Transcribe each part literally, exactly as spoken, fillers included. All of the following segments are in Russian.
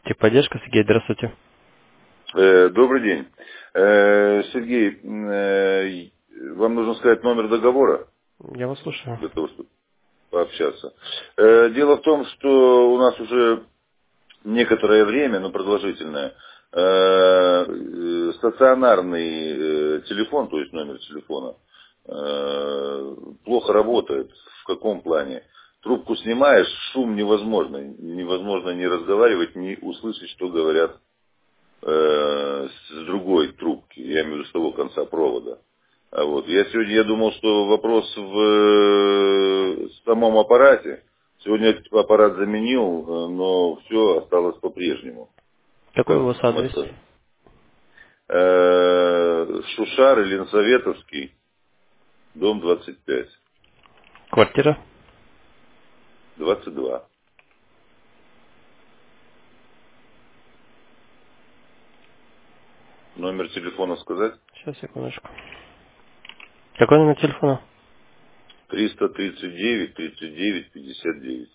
Техподдержка, Сергей, здравствуйте. Э, Добрый день. Э, Сергей, э, вам нужно сказать номер договора Я вас слушаю. для того, чтобы пообщаться. Э, Дело в том, что у нас уже некоторое время, но продолжительное, э, э, стационарный э, телефон, то есть номер телефона, э, плохо работает. В каком плане? Трубку снимаешь, шум невозможно. Невозможно ни разговаривать, ни услышать, что говорят э, с другой трубки, я имею в виду с того конца провода. А вот. Я сегодня я думал, что вопрос в э, самом аппарате. Сегодня этот аппарат заменил, э, но все осталось по-прежнему. Какой у Как вас адрес? это? Э, Шушар или Ленсоветовский, дом двадцать пять, Квартира? двадцать два. Номер телефона сказать? Сейчас, секундочку. Какой номер телефона? триста тридцать девять тридцать девять пятьдесят девять.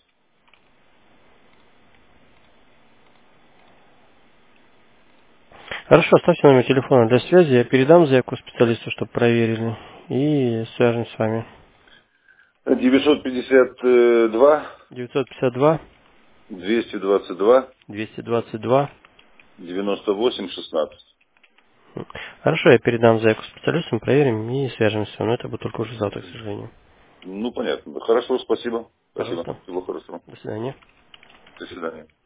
Хорошо, оставьте номер телефона для связи. Я передам заявку специалисту, чтобы проверили. И свяжемся с вами. девятьсот пятьдесят два девятьсот пятьдесят два двести двадцать два двести двадцать два. девяносто восемь шестнадцать. Хорошо, я передам заявку специалистам, проверим и свяжемся. Но это будет только уже завтра, к сожалению. Ну, понятно. Хорошо, спасибо. Спасибо. Пожалуйста. Всего хорошего. До свидания. До свидания.